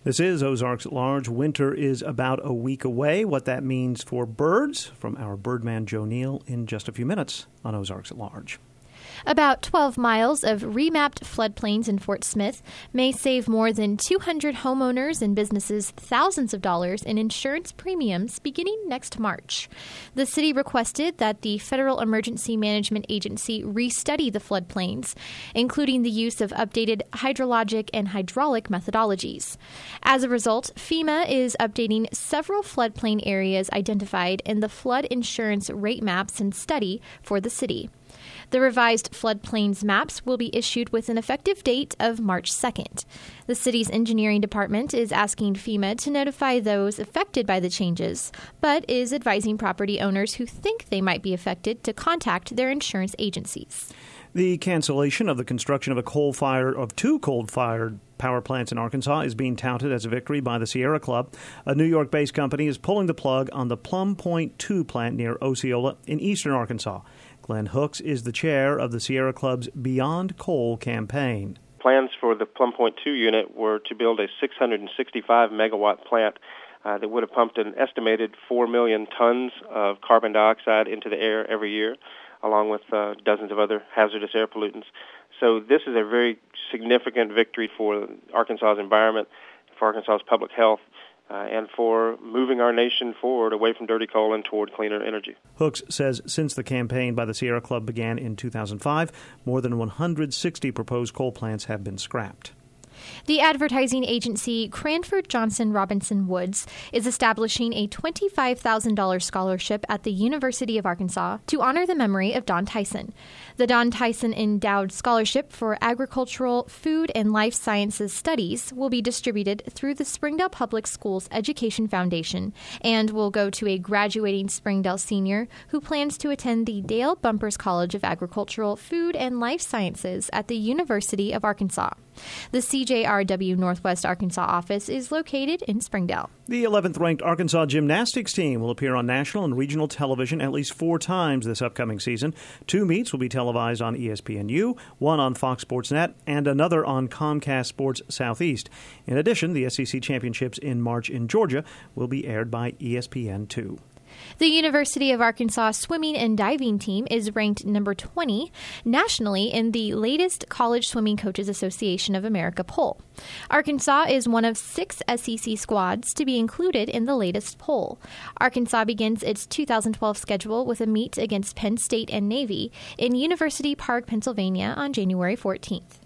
This is Ozarks at Large. Winter is about a week away. What that means for birds, from our birdman Joe Neal in just a few minutes on Ozarks at Large. About 12 miles of remapped floodplains in Fort Smith may save more than 200 homeowners and businesses thousands of dollars in insurance premiums beginning next March. The city requested that the Federal Emergency Management Agency restudy the floodplains, including the use of updated hydrologic and hydraulic methodologies. As a result, FEMA is updating several floodplain areas identified in the flood insurance rate maps and study for the city. The revised floodplains maps will be issued with an effective date of March 2nd. The city's engineering department is asking FEMA to notify those affected by the changes, but is advising property owners who think they might be affected to contact their insurance agencies. The cancellation of the construction of two coal-fired power plants in Arkansas is being touted as a victory by the Sierra Club. A New York-based company is pulling the plug on the Plum Point 2 plant near Osceola in eastern Arkansas. Glenn Hooks is the chair of the Sierra Club's Beyond Coal campaign. Plans for the Plum Point 2 unit were to build a 665-megawatt plant that would have pumped an estimated 4 million tons of carbon dioxide into the air every year, along with dozens of other hazardous air pollutants. So this is a very significant victory for Arkansas's environment, for Arkansas's public health, and for moving our nation forward away from dirty coal and toward cleaner energy. Hooks says since the campaign by the Sierra Club began in 2005, more than 160 proposed coal plants have been scrapped. The advertising agency Cranford Johnson Robinson Woods is establishing a $25,000 scholarship at the University of Arkansas to honor the memory of Don Tyson. The Don Tyson Endowed Scholarship for Agricultural, Food, and Life Sciences Studies will be distributed through the Springdale Public Schools Education Foundation and will go to a graduating Springdale senior who plans to attend the Dale Bumpers College of Agricultural, Food, and Life Sciences at the University of Arkansas. The CJRW Northwest Arkansas office is located in Springdale. The 11th-ranked Arkansas gymnastics team will appear on national and regional television at least 4 times this upcoming season. 2 meets will be televised on ESPNU, 1 on Fox Sports Net, and another on Comcast Sports Southeast. In addition, the SEC Championships in March in Georgia will be aired by ESPN2. The University of Arkansas swimming and diving team is ranked number 20 nationally in the latest College Swimming Coaches Association of America poll. Arkansas is one of 6 SEC squads to be included in the latest poll. Arkansas begins its 2012 schedule with a meet against Penn State and Navy in University Park, Pennsylvania on January 14th.